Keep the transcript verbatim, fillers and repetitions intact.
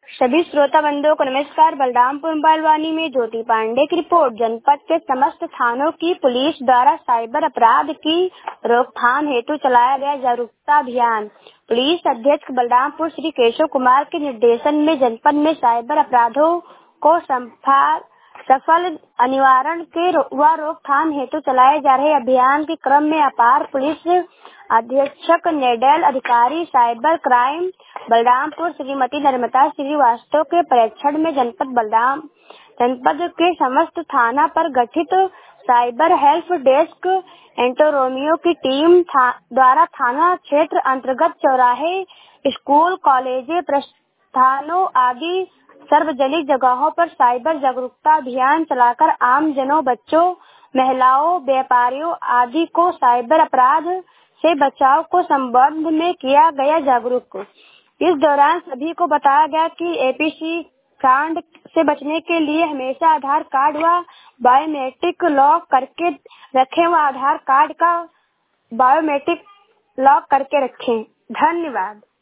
सभी श्रोता बंधुओं को नमस्कार। बलरामपुर बालवानी में ज्योति पांडे की रिपोर्ट। जनपद के समस्त थानों की पुलिस द्वारा साइबर अपराध की रोकथाम हेतु चलाया गया जागरूकता अभियान। पुलिस अधीक्षक बलरामपुर श्री केशव कुमार के निर्देशन में जनपद में साइबर अपराधों को सफल निवारण के व रोकथाम हेतु चलाए जा रहे अभियान के क्रम में अपार पुलिस अधीक्षक नोडल अधिकारी साइबर क्राइम बलरामपुर श्रीमती नर्मदा श्रीवास्तव के प्रेक्षण में जनपद बलराम जनपद के समस्त थाना पर गठित साइबर हेल्प डेस्क एंटोरोमियो की टीम था, द्वारा थाना क्षेत्र अंतर्गत चौराहे, स्कूल, कॉलेज, प्रस्थानों आदि सार्वजनिक जगहों पर साइबर जागरूकता अभियान चलाकर आम जनों, बच्चों, महिलाओं, व्यापारियों आदि को साइबर अपराध से बचाव को संबंध में किया गया जागरूक। इस दौरान सभी को बताया गया कि एपीसी कांड से बचने के लिए हमेशा आधार कार्ड व बायोमेट्रिक लॉक करके रखें व आधार कार्ड का बायोमेट्रिक लॉक करके रखें। धन्यवाद।